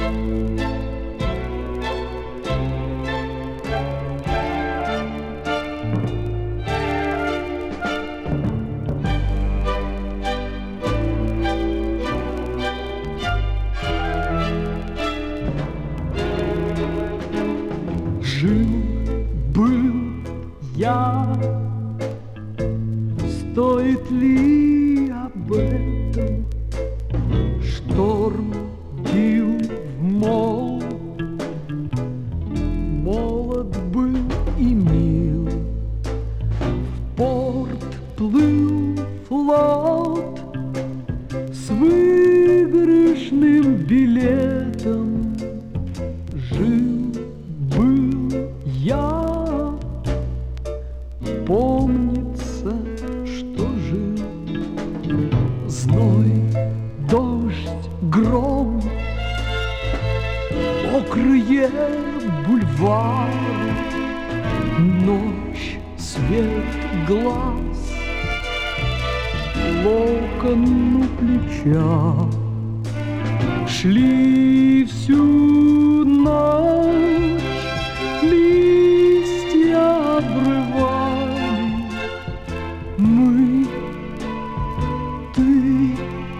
Жил-был я, стоит ли об этом? Шторм бил в мол, молод был и мил. В порт плыл флот с выигрышным билетом. Жил-был я, помнится, что жил. Зной, дождь, гром, мокрые бульвары, ночь, свет глаз, локон у плеча. Шли всю ночь, листья обрывали. Мы, ты,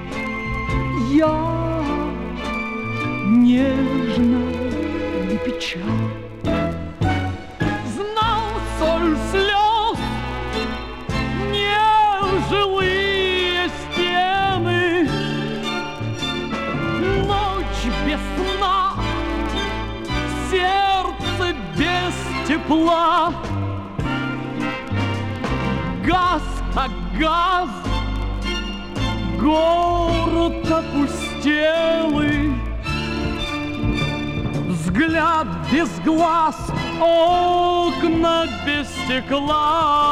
я, нежно и печаль. Знал соль слез, нежилые стены, ночь без сна, сердце без тепла. Газ, а газ, город опустелый, взгляд без глаз, окна без стекла.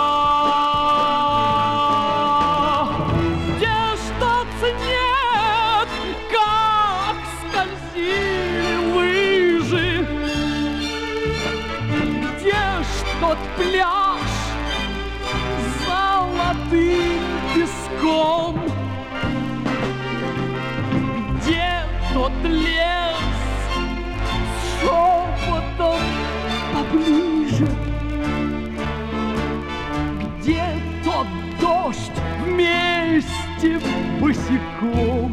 Где что-то нет, как скользили лыжи, где что-то пляж золотым песком, где тот лес шепотом поближе, где тот дождь вместе босиком.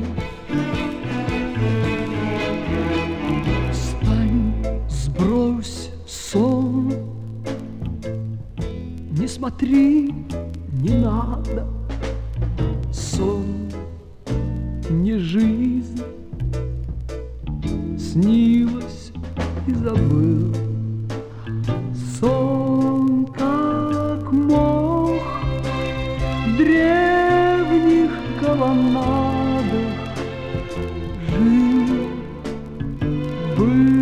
Встань, сбрось сон, не смотри, не надо. Сон не жизнь, снилось и забыл. Сон, как мох в древних колоннадах, жил, был.